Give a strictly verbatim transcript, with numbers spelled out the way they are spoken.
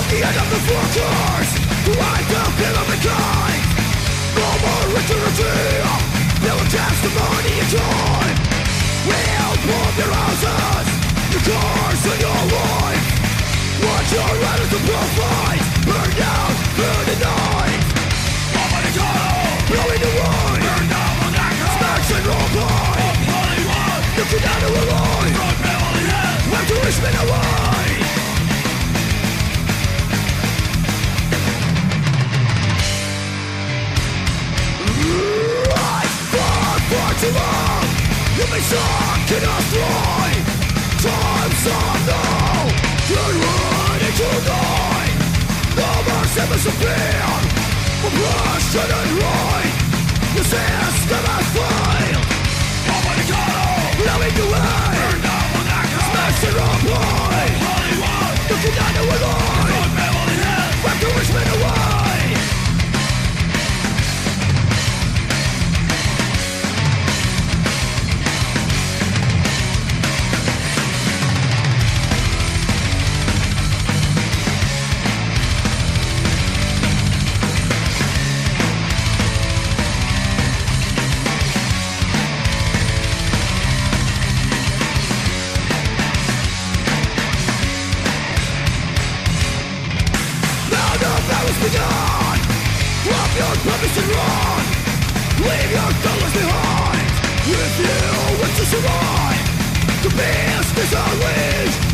the end of the workers, who I don't feel of mankind. No more eternity, no testimony in time. We'll bomb your houses, your cars and your life. Watch your riders to provide, burn down through the night. Bomb the tunnel, blowing the wind, burn down on that car. Smash and roll by, of Hollywood. Looking down to a line, front family head, where to Richmond away. For too long, you've been stuck in a stride. Times are now, you're ready to die. No mercy must appear, oppression and right. The system has failed. Open the tunnel, blowing the way. Burn down on that car, smash it up high. Hollywood, looking down to a line. Front family head, back to Richmond away. Begun. Drop your purpose and run. Leave your colors behind. If you wish to survive, the beast is unleashed.